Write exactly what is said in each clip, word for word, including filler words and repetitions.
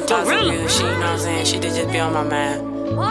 talk some real shit, you know what I'm saying? Shit that just be on my mind.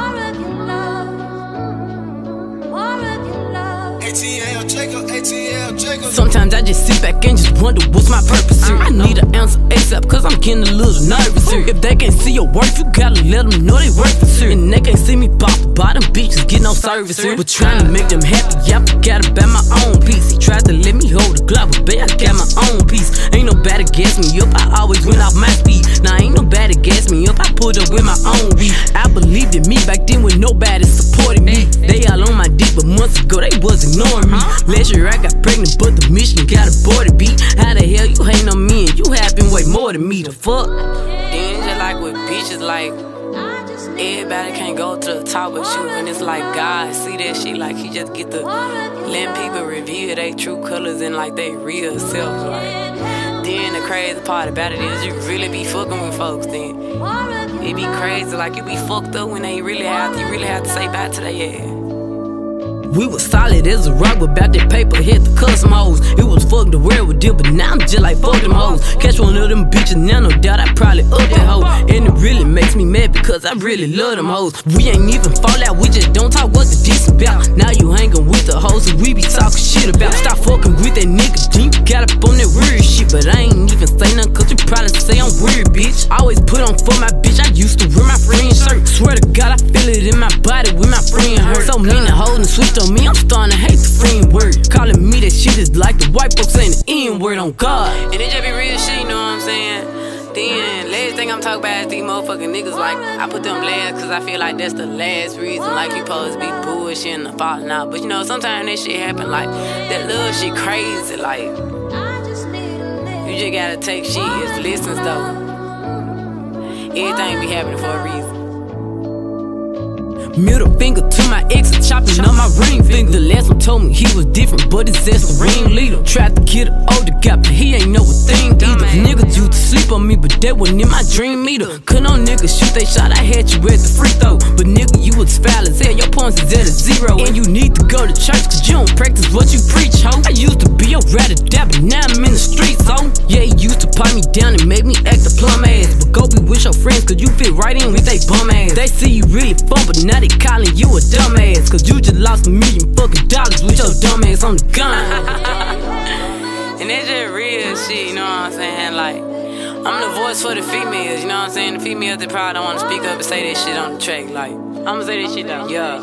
Sometimes I just sit back and just wonder what's my purpose here. I need an answer ASAP cause I'm getting a little nervous here. If they can't see your worth, you gotta let them know they worth it here. And they can't see me pop the bottom bitches get no service here. But trying to make them happy, I forgot about my own peace. He tried to let me hold the Glock, but babe, I got my own piece. Ain't nobody gas me up, I always went off my speed. Now ain't nobody gas me up, I pulled up with my own beat. I believed in me back then when nobody supported me. They all on my dick, but months ago they was ignoring me. Last year I got pregnant, but the mission got aborted, beat. How the hell you hating on me and you happen way more than me, the fuck? Then just like with bitches, like everybody can't go to the top with you. And it's like God see that shit, like he just get to let people reveal their true colors and like they real self. Like, then the crazy part about it is you really be fucking with folks then. It be crazy, like you be fucked up when they really have to, you really have to say bye to their ass. We was solid as a rock, but about that paper hit the custom hoes. It was fuck the world with deal, but now I'm just like fuck them hoes. Catch one of them bitches, now no doubt I probably up that hoe. And it really makes me mad because I really love them hoes. We ain't even fall out, we just don't talk what the diss about. Now you hanging with the hoes and we be talking shit about. Stop fucking with that nigga, then you got up on that weird shit. But I ain't even say nothing cause you probably say I'm weird, bitch. Always put on for my bitch, I used to wear my friend's shirt. Swear to God I feel it in my body when my friend hurt. So many hoes and switched on me, I'm starting to hate the friend word. Calling me that shit is like the white folks saying the N word on God. And it just be real shit, you know what I'm saying? Then, last thing I'm talking about is these motherfucking niggas. Like, I put them last cause I feel like that's the last reason. Like, you supposed to be bullshitting and falling out. But you know, sometimes that shit happen. Like, that little shit crazy. Like, you just gotta take shit as lessons though. Everything be happening for a reason. Middle finger to my ex, chopping on my ring finger. The last one told me he was different, but his ass the ring leader. Tried to get an older guy, but he ain't know a thing either. Niggas used to sleep on me, but that wasn't in my dream either. Could no niggas shoot they shot, I had you at the free throw. But nigga, you was foul as hell, your points is at a zero. And you need to go to church, cause you don't practice what you preach, ho. I used to be a rat or dab, but now I'm in the streets, ho. Yeah, he used to pipe me down and make me act a plum ass. But go be with your friends, cause you fit right in with they bum ass. They see you really fun, but now they calling you a dumbass, cause you just lost a million fucking dollars with your dumb ass on the gun. And that's just real shit, you know what I'm saying? Like, I'm the voice for the females, you know what I'm saying? The females that probably don't want to speak up and say that shit on the track. Like, I'ma say that shit though. Yeah.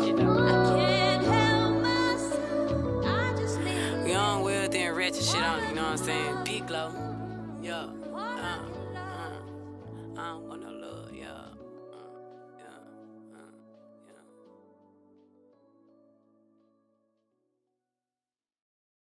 Young, wealthy, and ratchet shit on it, you know what I'm saying?